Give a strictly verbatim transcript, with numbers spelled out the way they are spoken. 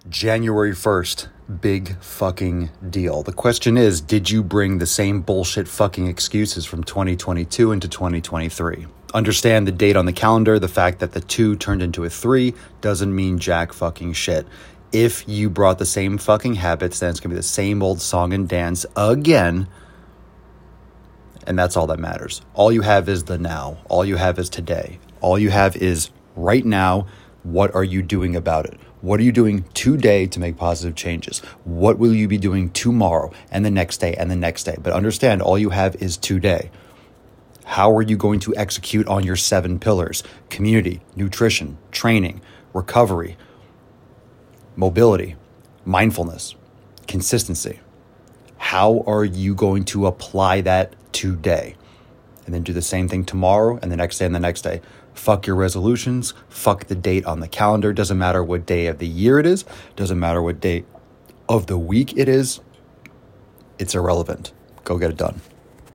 January first, big fucking deal. The question is, did you bring the same bullshit fucking excuses from twenty twenty-two into twenty twenty-three? Understand the date on the calendar, the fact that the two turned into a three doesn't mean jack fucking shit. If you brought the same fucking habits, then it's going to be the same old song and dance again. And that's all that matters. All you have is the now. All you have is today. All you have is right now. What are you doing about it? What are you doing today to make positive changes? What will you be doing tomorrow and the next day and the next day? But understand, all you have is today. How are you going to execute on your seven pillars? Community, nutrition, training, recovery, mobility, mindfulness, consistency. How are you going to apply that today? And then do the same thing tomorrow and the next day and the next day. Fuck your resolutions. Fuck the date on the calendar. Doesn't matter what day of the year it is. Doesn't matter what day of the week it is. It's irrelevant. Go get it done.